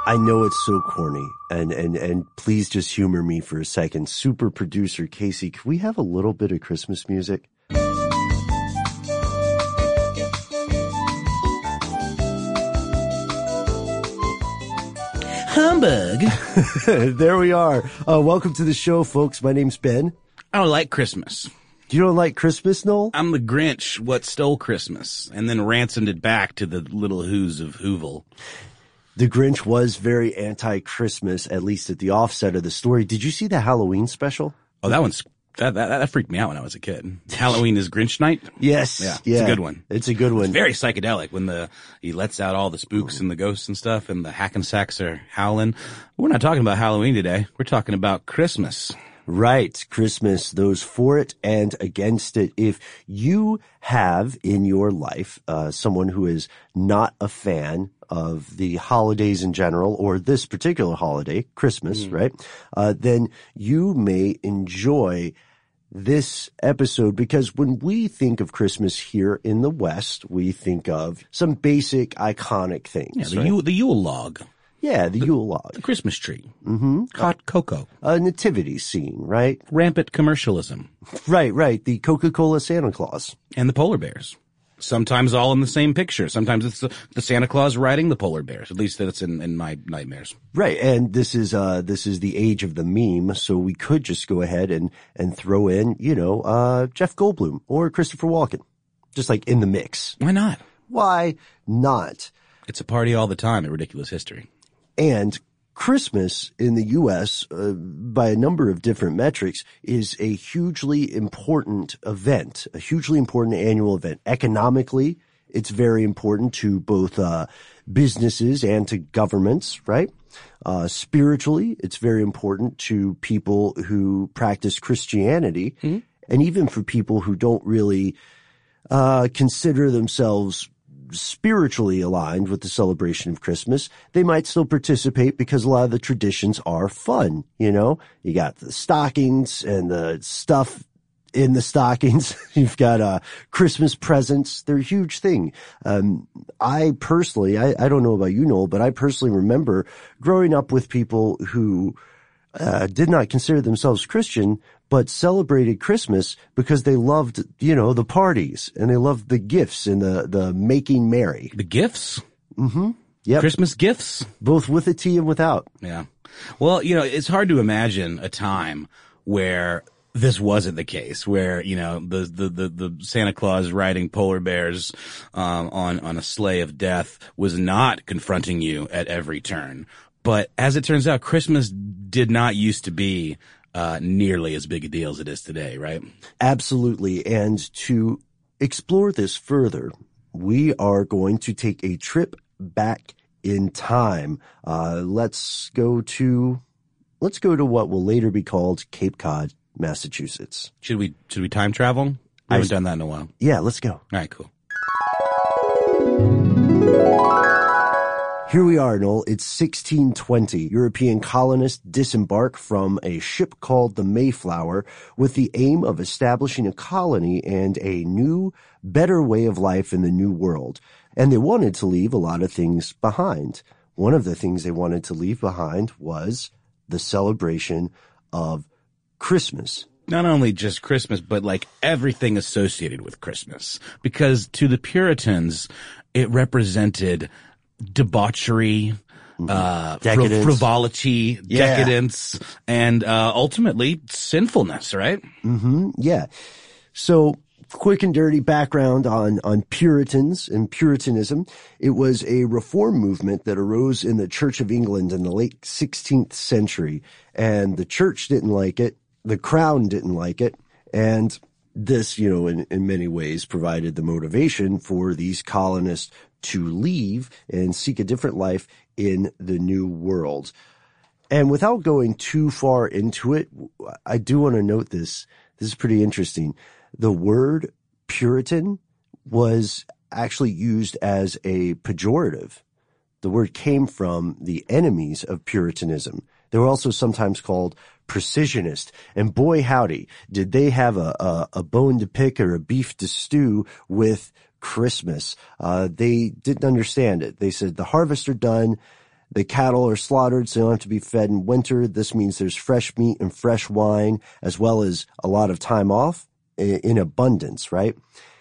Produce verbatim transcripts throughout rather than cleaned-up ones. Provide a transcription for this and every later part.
I know it's so corny, and, and, and please just humor me for a second. Super producer Casey, can we have a little bit of Christmas music? Humbug. There we are. Uh, welcome to the show, folks. My name's Ben. I don't like Christmas. You don't like Christmas, Noel? I'm the Grinch, what stole Christmas, and then ransomed it back to the little who's of Whoville. The Grinch was very anti-Christmas, at least at the offset of the story. Did you see the Halloween special? Oh, that one's that that, that freaked me out when I was a kid. Halloween is Grinch night. Yes, yeah, yeah, it's a good one. It's a good one. It's very psychedelic when the he lets out all the spooks and the ghosts and stuff, and the Hackensacks are howling. We're not talking about Halloween today. We're talking about Christmas. Right, Christmas, those for it and against it. If you have in your life uh, someone who is not a fan of the holidays in general, or this particular holiday, Christmas, mm. right, uh, then you may enjoy this episode, because when we think of Christmas here in the West, we think of some basic iconic things. Yeah, the, right? Yule, the Yule log. Yeah, the, the Yule log. The Christmas tree. Mm-hmm. Hot cocoa. A nativity scene, right? Rampant commercialism. Right, right. The Coca-Cola Santa Claus. And the polar bears. Sometimes all in the same picture. Sometimes it's the, the Santa Claus riding the polar bears. At least that's in, in my nightmares. Right. And this is, uh, this is the age of the meme. So we could just go ahead and, and throw in, you know, uh, Jeff Goldblum or Christopher Walken. Just like in the mix. Why not? Why not? It's a party all the time at Ridiculous History. And Christmas in the U S, uh, by a number of different metrics, is a hugely important event, a hugely important annual event. Economically, it's very important to both uh businesses and to governments, right? Uh spiritually, it's very important to people who practice Christianity, mm-hmm. and even for people who don't really uh consider themselves spiritually aligned with the celebration of Christmas. They might still participate because a lot of the traditions are fun. You know, you got the stockings and the stuff in the stockings. You've got, uh, Christmas presents. They're a huge thing. Um, I personally, I, I don't know about you, Noel, but I personally remember growing up with people who, uh, did not consider themselves Christian, but celebrated Christmas because they loved, you know, the parties and they loved the gifts and the, the making merry. The gifts? Mm-hmm. Yep. Christmas gifts? Both with a T and without. Yeah. Well, you know, it's hard to imagine a time where this wasn't the case, where, you know, the, the, the, the Santa Claus riding polar bears, um, on, on a sleigh of death was not confronting you at every turn. But as it turns out, Christmas did not used to be Uh, nearly as big a deal as it is today, right? Absolutely. And to explore this further, we are going to take a trip back in time. Uh, let's go to, let's go to what will later be called Cape Cod, Massachusetts. Should we, should we time travel? I haven't done that in a while. Yeah, let's go. All right, cool. Here we are, Noel. It's sixteen twenty. European colonists disembark from a ship called the Mayflower with the aim of establishing a colony and a new, better way of life in the New World. And they wanted to leave a lot of things behind. One of the things they wanted to leave behind was the celebration of Christmas. Not only just Christmas, but like everything associated with Christmas. Because to the Puritans, it represented debauchery, uh, fr- frivolity, yeah. decadence, and, uh, ultimately sinfulness, right? Mm-hmm. Yeah. So quick and dirty background on, on Puritans and Puritanism. It was a reform movement that arose in the Church of England in the late sixteenth century. And the church didn't like it. The crown didn't like it. And this, you know, in, in many ways provided the motivation for these colonists to leave and seek a different life in the New World. And without going too far into it, I do want to note this. This is pretty interesting. The word Puritan was actually used as a pejorative. The word came from the enemies of Puritanism. They were also sometimes called precisionist. And boy, howdy, did they have a, a, a bone to pick or a beef to stew with Christmas. Uh, they didn't understand it. They said the harvest are done. The cattle are slaughtered, so they don't have to be fed in winter. This means there's fresh meat and fresh wine, as well as a lot of time off in abundance, right?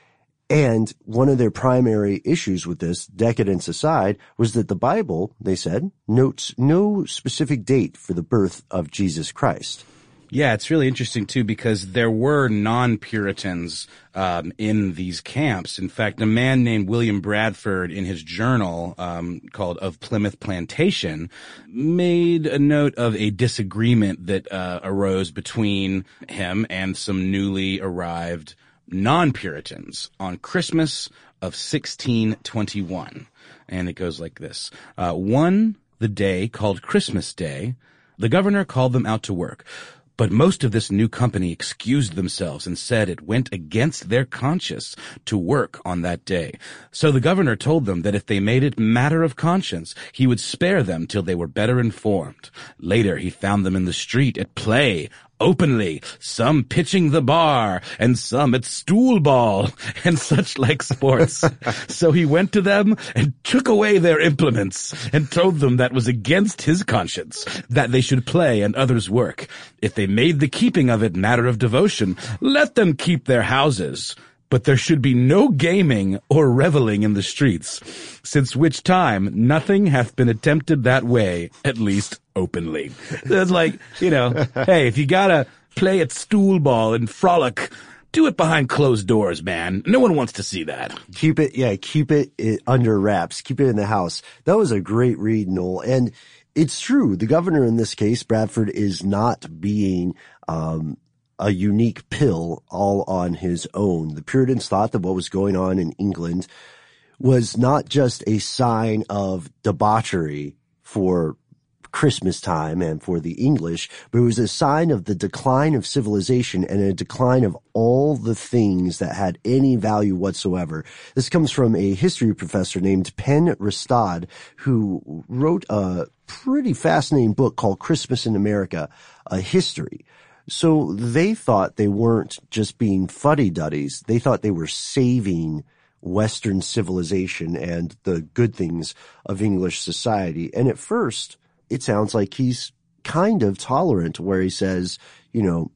And one of their primary issues with this, decadence aside, was that the Bible, they said, notes no specific date for the birth of Jesus Christ. Yeah, it's really interesting, too, because there were non-Puritans um, in these camps. In fact, a man named William Bradford, in his journal um, called Of Plymouth Plantation, made a note of a disagreement that uh, arose between him and some newly arrived non-Puritans on Christmas of sixteen twenty-one. And it goes like this. Uh, one, the day called Christmas Day, the governor called them out to work. But most of this new company excused themselves and said it went against their conscience to work on that day. So the governor told them that if they made it matter of conscience, he would spare them till they were better informed. Later he found them in the street at play, openly, some pitching the bar, and some at stool ball, and such like sports. So he went to them and took away their implements, and told them that was against his conscience, that they should play and others work. If they made the keeping of it matter of devotion, let them keep their houses. But there should be no gaming or reveling in the streets, since which time nothing hath been attempted that way, at least openly. It's like, you know, hey, if you gotta play at stool ball and frolic, do it behind closed doors, man. No one wants to see that. Keep it, yeah, keep it, it under wraps. Keep it in the house. That was a great read, Noel. And it's true. The governor in this case, Bradford, is not being, um, a unique pill all on his own. The Puritans thought that what was going on in England was not just a sign of debauchery for Christmas time and for the English, but it was a sign of the decline of civilization and a decline of all the things that had any value whatsoever. This comes from a history professor named Penn Ristad, who wrote a pretty fascinating book called Christmas in America, a history. So they thought they weren't just being fuddy-duddies. They thought they were saving Western civilization and the good things of English society. And at first, it sounds like he's kind of tolerant, where he says, you know,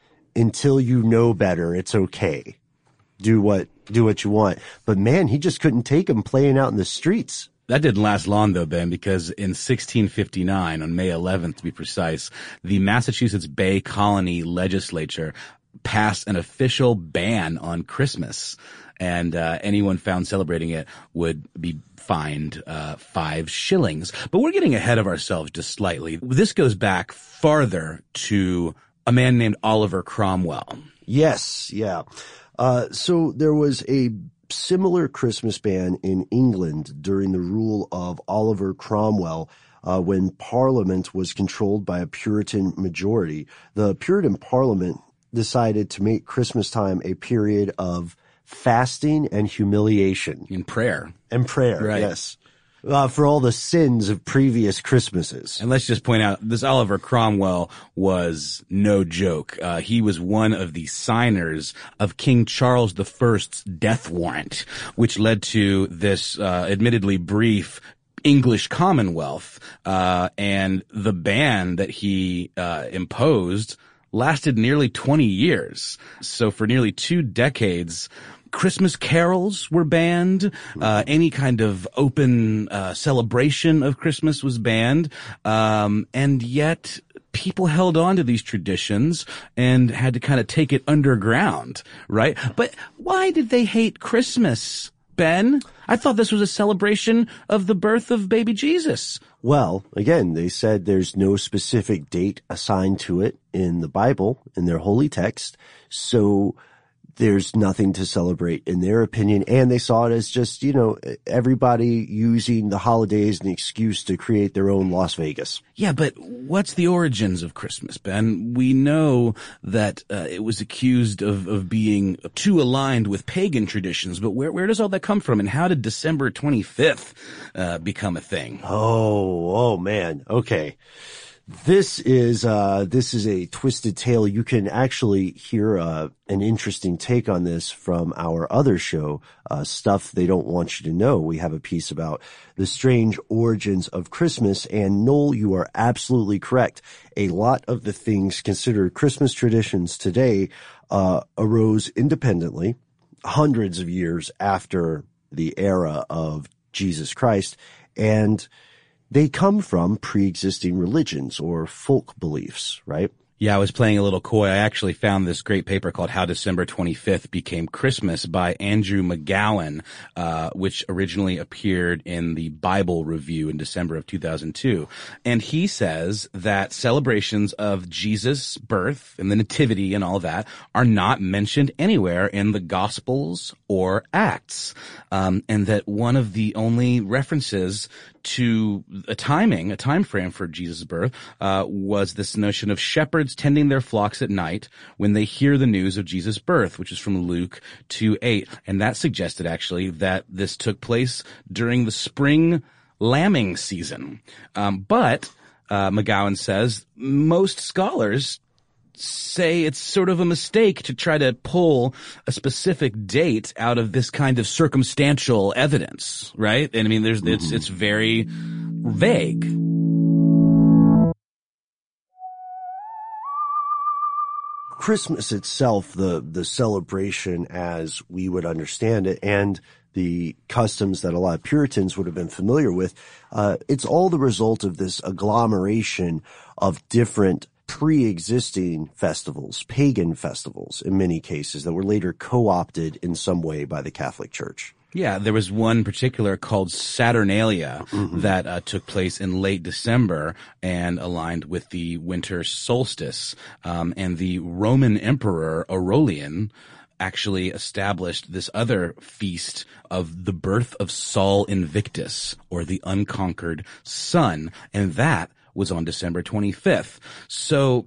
until you know better, it's okay. Do what, do what you want. But man, he just couldn't take him playing out in the streets. That didn't last long, though, Ben, because in sixteen fifty-nine, on May eleventh to be precise, the Massachusetts Bay Colony legislature passed an official ban on Christmas. And uh anyone found celebrating it would be fined uh five shillings. But we're getting ahead of ourselves just slightly. This goes back farther to a man named Oliver Cromwell. Yes, yeah. Uh so there was a similar Christmas ban in England during the rule of Oliver Cromwell, uh, when Parliament was controlled by a Puritan majority. The Puritan Parliament decided to make Christmas time a period of fasting and humiliation. In prayer. And prayer, right. Yes. Uh, for all the sins of previous Christmases. And let's just point out, this Oliver Cromwell was no joke. Uh, he was one of the signers of King Charles the First's death warrant, which led to this, uh, admittedly brief English Commonwealth. Uh, and the ban that he, uh, imposed lasted nearly twenty years. So for nearly two decades, Christmas carols were banned. Uh, any kind of open uh, celebration of Christmas was banned. Um, and yet people held on to these traditions and had to kind of take it underground, right? But why did they hate Christmas, Ben? I thought this was a celebration of the birth of baby Jesus. Well, again, they said there's no specific date assigned to it in the Bible, in their holy text. So there's nothing to celebrate in their opinion. And they saw it as just, you know, everybody using the holidays as an excuse to create their own Las Vegas. Yeah, but what's the origins of Christmas, Ben? We know that uh, it was accused of, of being too aligned with pagan traditions, but where, where does all that come from? And how did December twenty-fifth uh, become a thing? Oh, oh man. Okay. This is uh this is a twisted tale. You can actually hear uh, an interesting take on this from our other show, uh Stuff They Don't Want You to Know. We have a piece about the strange origins of Christmas, and Noel, you are absolutely correct. A lot of the things considered Christmas traditions today uh arose independently hundreds of years after the era of Jesus Christ, and they come from pre-existing religions or folk beliefs, right? Yeah, I was playing a little coy. I actually found this great paper called How December twenty-fifth Became Christmas by Andrew McGowan, uh, which originally appeared in the Bible Review in December of two thousand two. And he says that celebrations of Jesus' birth and the Nativity and all that are not mentioned anywhere in the Gospels or Acts. Um, and that one of the only references to a timing, a time frame for Jesus' birth, uh, was this notion of shepherds tending their flocks at night when they hear the news of Jesus' birth, which is from Luke two eight. And that suggested actually that this took place during the spring lambing season. Um, but, uh, McGowan says most scholars say it's sort of a mistake to try to pull a specific date out of this kind of circumstantial evidence, right? And I mean, there's, it's, it's very vague. Christmas itself, the, the celebration as we would understand it, and the customs that a lot of Puritans would have been familiar with, uh, it's all the result of this agglomeration of different pre-existing festivals, pagan festivals in many cases, that were later co-opted in some way by the Catholic Church. Yeah, there was one particular called Saturnalia mm-hmm. that uh, took place in late December and aligned with the winter solstice. Um, and the Roman Emperor Aurelian actually established this other feast of the birth of Sol Invictus, or the unconquered sun, and that was on December twenty-fifth. So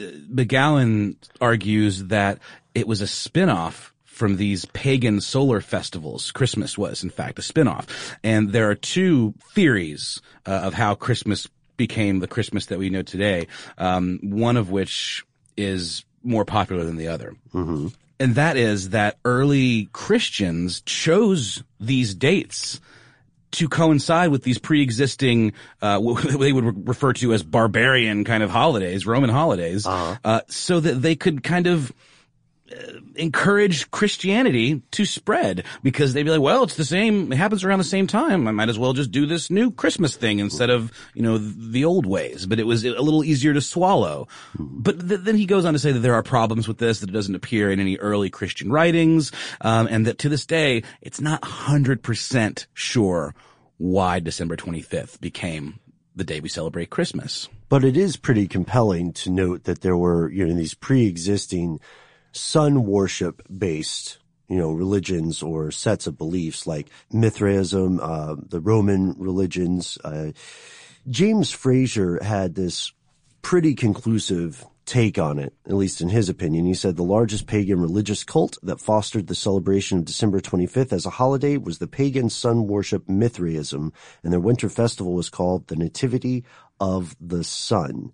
McGowan argues that it was a spin-off from these pagan solar festivals. Christmas was, in fact, a spin-off. And there are two theories uh, of how Christmas became the Christmas that we know today, um, one of which is more popular than the other. Mm-hmm. And that is that early Christians chose these dates to coincide with these pre-existing, uh, what they would refer to as barbarian kind of holidays, Roman holidays, uh-huh. uh, so that they could kind of uh, encourage Christianity to spread, because they'd be like, well, it's the same, it happens around the same time. I might as well just do this new Christmas thing instead of, you know, the old ways. But it was a little easier to swallow. But th- then he goes on to say that there are problems with this, that it doesn't appear in any early Christian writings, um, and that to this day, it's not one hundred percent sure why December twenty-fifth became the day we celebrate Christmas. But it is pretty compelling to note that there were, you know, these pre-existing sun worship based, you know, religions or sets of beliefs like Mithraism, uh, the Roman religions. Uh, James Fraser had this pretty conclusive take on it, at least in his opinion. He said the largest pagan religious cult that fostered the celebration of December twenty-fifth as a holiday was the pagan sun worship Mithraism, and their winter festival was called the Nativity of the Sun.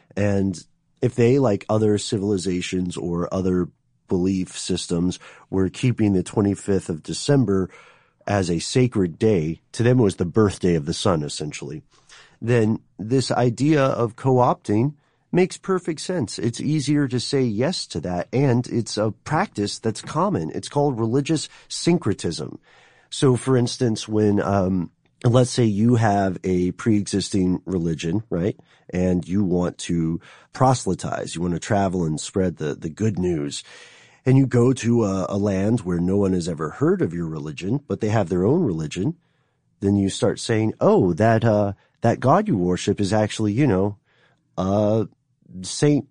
And if they, like other civilizations or other belief systems, were keeping the twenty-fifth of December as a sacred day, to them it was the birthday of the sun, essentially, then this idea of co-opting makes perfect sense. It's easier to say yes to that, and it's a practice that's common. It's called religious syncretism. So, for instance, when um let's say you have a pre-existing religion, right, and you want to proselytize, you want to travel and spread the, the good news, and you go to a, a land where no one has ever heard of your religion, but they have their own religion, then you start saying, oh, that uh that God you worship is actually, you know, uh Saint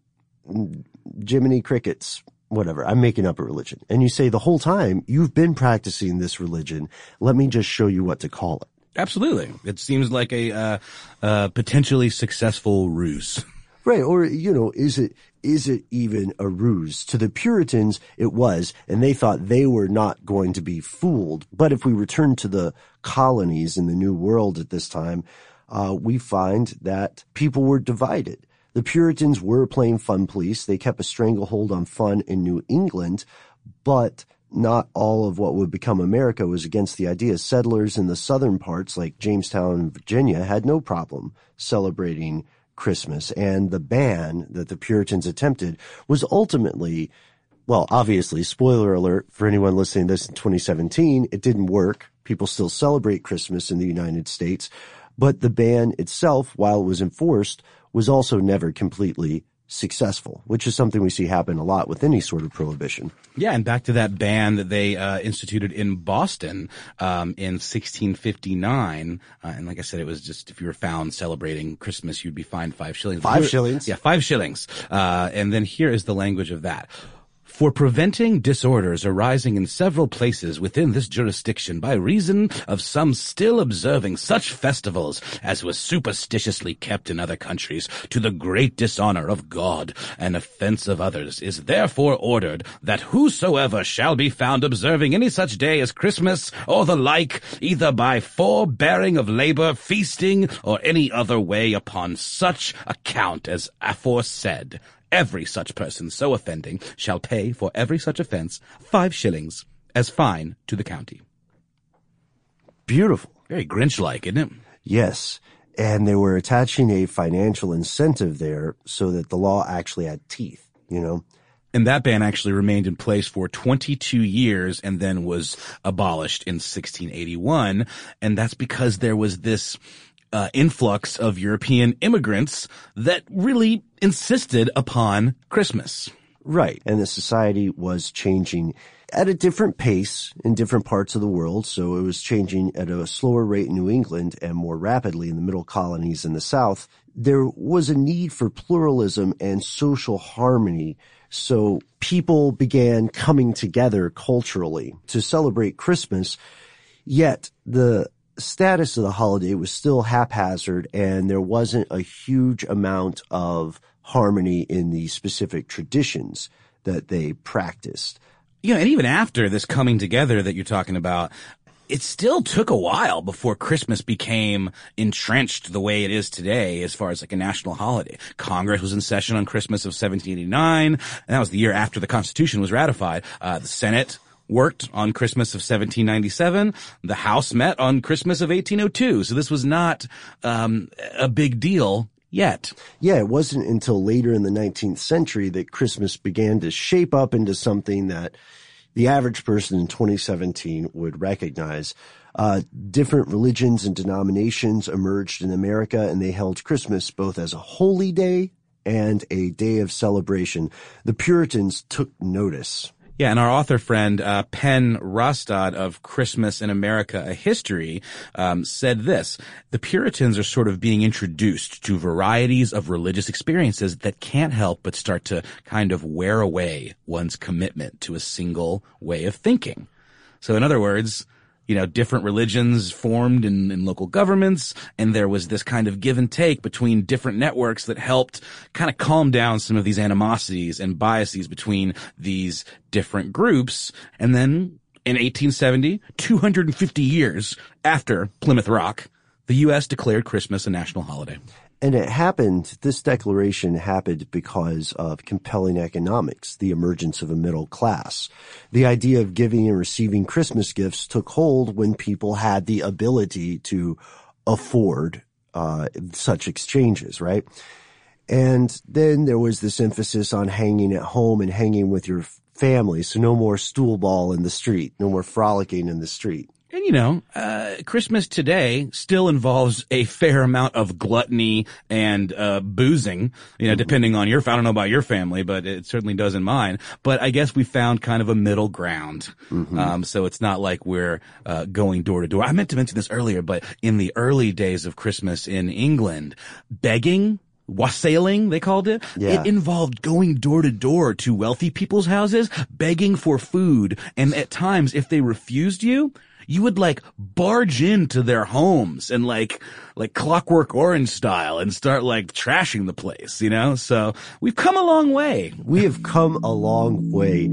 Jiminy Crickets, whatever. I'm making up a religion. And you say the whole time, you've been practicing this religion. Let me just show you what to call it. Absolutely. It seems like a uh, uh, potentially successful ruse. Right. Or, you know, is it is it even a ruse? To the Puritans, it was, and they thought they were not going to be fooled. But if we return to the colonies in the New World at this time, uh, we find that people were divided. The Puritans were playing fun police. They kept a stranglehold on fun in New England, but not all of what would become America was against the idea. Settlers in the southern parts, like Jamestown, Virginia, had no problem celebrating Christmas. And the ban that the Puritans attempted was ultimately, well, obviously, spoiler alert for anyone listening to this in twenty seventeen, it didn't work. People still celebrate Christmas in the United States. But the ban itself, while it was enforced, was also never completely successful, which is something we see happen a lot with any sort of prohibition. Yeah, and back to that ban that they uh, instituted in Boston um, in sixteen fifty-nine. Uh, and like I said, it was just if you were found celebrating Christmas, you'd be fined five shillings. Five shillings? Yeah, five shillings. Uh, and then here is the language of that. For preventing disorders arising in several places within this jurisdiction by reason of some still observing such festivals as was superstitiously kept in other countries to the great dishonor of God and offense of others, is therefore ordered that whosoever shall be found observing any such day as Christmas or the like, either by forbearing of labor, feasting, or any other way upon such account as aforesaid, every such person so offending shall pay for every such offense five shillings as fine to the county. Beautiful. Very Grinch-like, isn't it? Yes. And they were attaching a financial incentive there so that the law actually had teeth, you know? And that ban actually remained in place for twenty-two years and then was abolished in sixteen eighty-one. And that's because there was this Uh, influx of European immigrants that really insisted upon Christmas. Right. And the society was changing at a different pace in different parts of the world. So it was changing at a slower rate in New England and more rapidly in the middle colonies in the South. There was a need for pluralism and social harmony. So people began coming together culturally to celebrate Christmas, yet the status of the holiday was still haphazard and there wasn't a huge amount of harmony in the specific traditions that they practiced. You know, and even after this coming together that you're talking about, it still took a while before Christmas became entrenched the way it is today as far as like a national holiday. Congress was in session on Christmas of seventeen eighty-nine, and that was the year after the Constitution was ratified. Uh, the Senate worked on Christmas of seventeen ninety-seven. The House met on Christmas of eighteen oh two. So this was not um a big deal yet. Yeah, it wasn't until later in the nineteenth century that Christmas began to shape up into something that the average person in twenty seventeen would recognize. Uh, different religions and denominations emerged in America, and they held Christmas both as a holy day and a day of celebration. The Puritans took notice. Yeah, and our author friend, uh, Penn Rostad of Christmas in America, A History, um, said this: the Puritans are sort of being introduced to varieties of religious experiences that can't help but start to kind of wear away one's commitment to a single way of thinking. So in other words, you know, different religions formed in, in local governments, and there was this kind of give and take between different networks that helped kind of calm down some of these animosities and biases between these different groups. And then in eighteen seventy, two hundred fifty years after Plymouth Rock, the U S declared Christmas a national holiday. And it happened, this declaration happened because of compelling economics, the emergence of a middle class. The idea of giving and receiving Christmas gifts took hold when people had the ability to afford uh such exchanges, right? And then there was this emphasis on hanging at home and hanging with your family, so no more stool ball in the street, no more frolicking in the street. And, you know, uh, Christmas today still involves a fair amount of gluttony and, uh, boozing, you know, depending on your, I don't know about your family, but it certainly does in mine. But I guess we found kind of a middle ground. Mm-hmm. Um, so it's not like we're, uh, going door to door. I meant to mention this earlier, but in the early days of Christmas in England, begging, wassailing, they called it. Yeah. It involved going door to door to wealthy people's houses, begging for food. And at times, if they refused you, you would like barge into their homes and like, like Clockwork Orange style and start like trashing the place, you know? So we've come a long way. We have come a long way.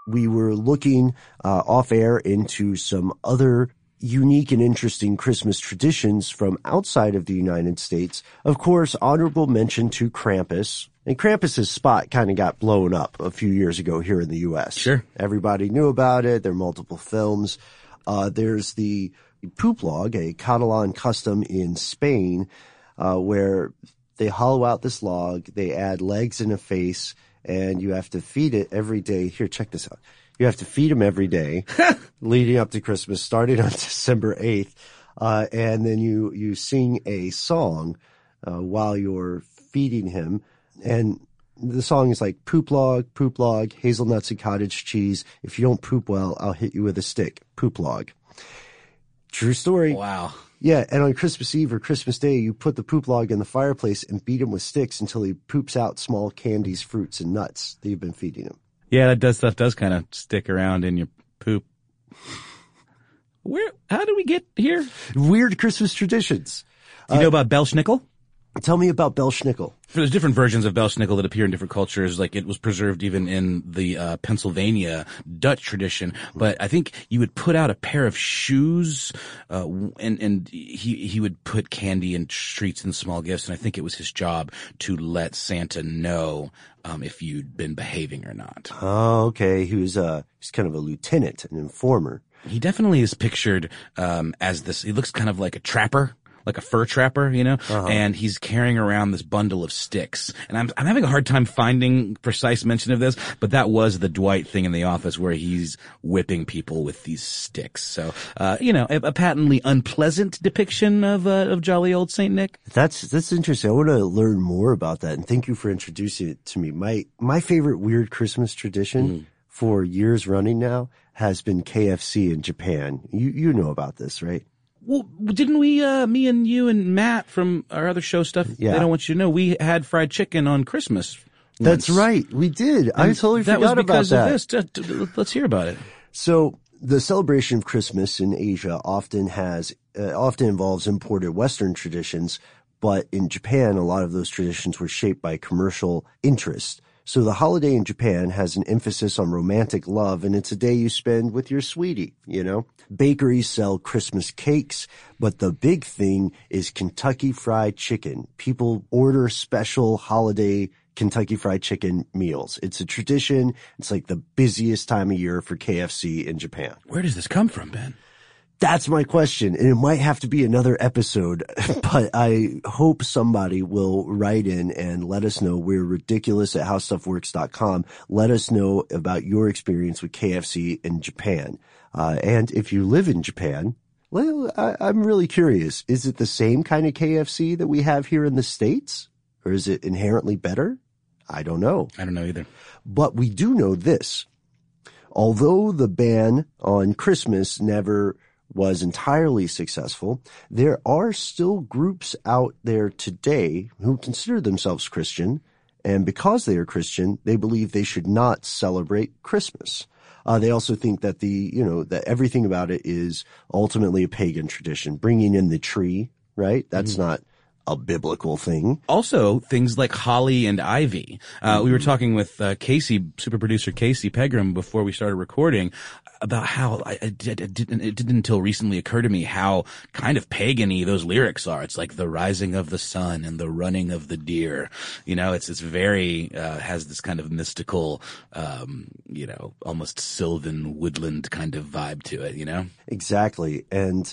we were looking uh, off air into some other unique and interesting Christmas traditions from outside of the United States. Of course, honorable mention to Krampus. And Krampus's spot kind of got blown up a few years ago here in the U S. Sure. Everybody knew about it. There are multiple films. Uh, there's the poop log, a Catalan custom in Spain, uh, where they hollow out this log, they add legs and a face, and you have to feed it every day. Here, check this out. You have to feed him every day leading up to Christmas, starting on December eighth. Uh, and then you, you sing a song, uh, while you're feeding him. And the song is like, poop log, poop log, hazelnuts and cottage cheese. If you don't poop well, I'll hit you with a stick. Poop log. True story. Wow. Yeah, and on Christmas Eve or Christmas Day, you put the poop log in the fireplace and beat him with sticks until he poops out small candies, fruits, and nuts that you've been feeding him. Yeah, that does stuff does kind of stick around in your poop. Where? How did we get here? Weird Christmas traditions. Do you uh, know about Belschnickel? Tell me about Belschnickel. There's different versions of Belschnickel that appear in different cultures. Like it was preserved even in the uh, Pennsylvania Dutch tradition. But I think you would put out a pair of shoes, uh, and and he he would put candy in treats and small gifts. And I think it was his job to let Santa know um, if you'd been behaving or not. Oh, okay. He was uh he's kind of a lieutenant, an informer. He definitely is pictured um as this. He looks kind of like a trapper. Like a fur trapper, you know, uh-huh. And he's carrying around this bundle of sticks. And I'm, I'm having a hard time finding precise mention of this, but that was the Dwight thing in The Office where he's whipping people with these sticks. So, uh, you know, a, a patently unpleasant depiction of, uh, of jolly old Saint Nick. That's, that's interesting. I want to learn more about that. And thank you for introducing it to me. My, my favorite weird Christmas tradition mm. for years running now has been K F C in Japan. You, you know about this, right? Well, didn't we, uh, me and you and Matt from our other show stuff, yeah. They Don't Want You to Know, we had fried chicken on Christmas once. That's right. We did. And I totally forgot about that. That was because of this. Let's hear about it. So the celebration of Christmas in Asia often has, uh, often involves imported Western traditions, but in Japan, a lot of those traditions were shaped by commercial interest. So the holiday in Japan has an emphasis on romantic love, and it's a day you spend with your sweetie, you know? Bakeries sell Christmas cakes, but the big thing is Kentucky Fried Chicken. People order special holiday Kentucky Fried Chicken meals. It's a tradition. It's like the busiest time of year for K F C in Japan. Where does this come from, Ben? That's my question, and it might have to be another episode, but I hope somebody will write in and let us know. We're ridiculous at how stuff works dot com. Let us know about your experience with K F C in Japan. Uh, and if you live in Japan, well, I, I'm really curious. Is it the same kind of K F C that we have here in the States? Or is it inherently better? I don't know. I don't know either. But we do know this. Although the ban on Christmas never was entirely successful, there are still groups out there today who consider themselves Christian, and because they are Christian, they believe they should not celebrate Christmas. Uh, they also think that the, you know, that everything about it is ultimately a pagan tradition. Bringing in the tree, right? That's mm-hmm. not a biblical thing. Also, things like holly and ivy. Uh, mm-hmm. We were talking with uh, Casey, super producer Casey Pegram, before we started recording about how I, I did, it, didn't, it didn't until recently occur to me how kind of pagan-y those lyrics are. It's like the rising of the sun and the running of the deer. You know, it's it's very uh, has this kind of mystical, um, you know, almost sylvan woodland kind of vibe to it. You know, exactly. And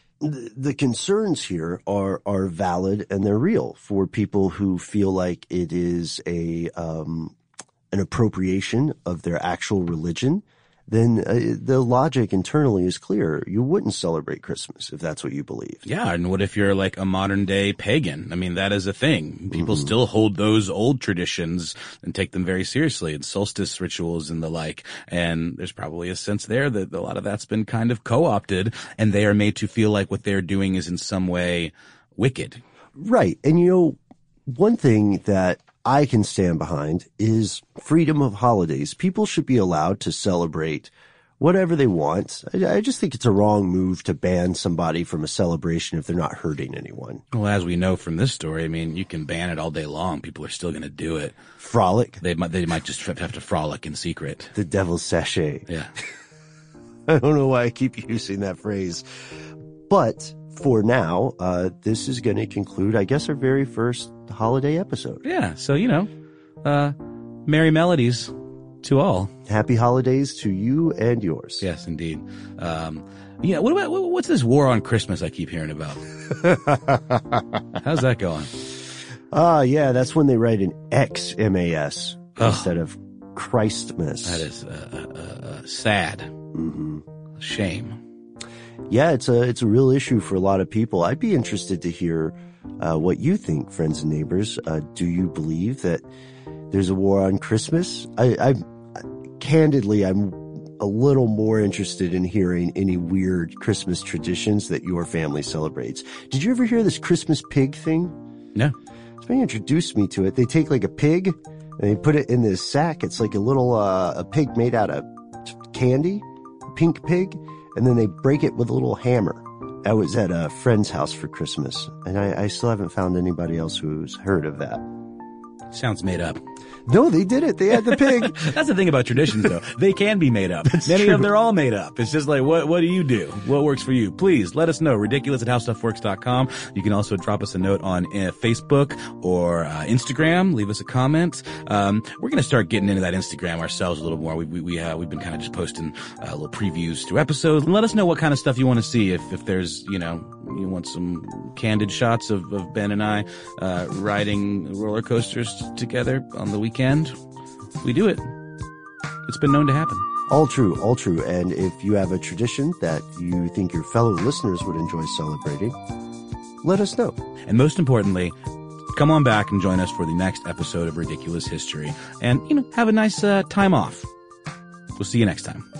the concerns here are are valid and they're real for people who feel like it is a um an appropriation of their actual religion. Then uh, the logic internally is clear. You wouldn't celebrate Christmas if that's what you believe. Yeah, and what if you're like a modern day pagan? I mean, that is a thing. People mm-hmm. still hold those old traditions and take them very seriously, and solstice rituals and the like. And there's probably a sense there that a lot of that's been kind of co-opted, and they are made to feel like what they're doing is in some way wicked. Right. And you know, one thing that I can stand behind is freedom of holidays. People should be allowed to celebrate whatever they want. I, I just think it's a wrong move to ban somebody from a celebration if they're not hurting anyone. Well, as we know from this story, I mean, you can ban it all day long. People are still going to do it. Frolic. They might, they might just have to frolic in secret. The devil's sachet. Yeah. I don't know why I keep using that phrase. But for now, uh, this is going to conclude, I guess, our very first holiday episode. Yeah. So, you know, uh, merry melodies to all. Happy holidays to you and yours. Yes, indeed. Um, yeah. What about, what's this war on Christmas I keep hearing about? How's that going? Ah, uh, yeah. That's when they write an X M A S oh, instead of Christmas. That is, uh, uh, uh sad. Mm-hmm. Shame. Yeah, it's a, it's a real issue for a lot of people. I'd be interested to hear, uh, what you think, friends and neighbors. Uh, do you believe that there's a war on Christmas? I, I, candidly, I'm a little more interested in hearing any weird Christmas traditions that your family celebrates. Did you ever hear this Christmas pig thing? No. Somebody introduced me to it. They take like a pig and they put it in this sack. It's like a little, uh, a pig made out of candy, a pink pig, and then they break it with a little hammer. I was at a friend's house for Christmas, and I, I still haven't found anybody else who's heard of that. Sounds made up. No, they did it. They had the pig. That's the thing about traditions, though. They can be made up. That's Many true. of them, they're all made up. It's just like, what, what do you do? What works for you? Please let us know. Ridiculous at how stuff works dot com. You can also drop us a note on uh, Facebook or uh, Instagram. Leave us a comment. Um, we're going to start getting into that Instagram ourselves a little more. We, we, we, uh, we've been kind of just posting uh, little previews to episodes. And let us know what kind of stuff you want to see. If, if there's, you know, you want some candid shots of, of Ben and I, uh, riding roller coasters together on the weekend. We do it. It's been known to happen. All true, all true. And if you have a tradition that you think your fellow listeners would enjoy celebrating, let us know. And most importantly, come on back and join us for the next episode of Ridiculous History. And, you know, have a nice uh, time off. We'll see you next time.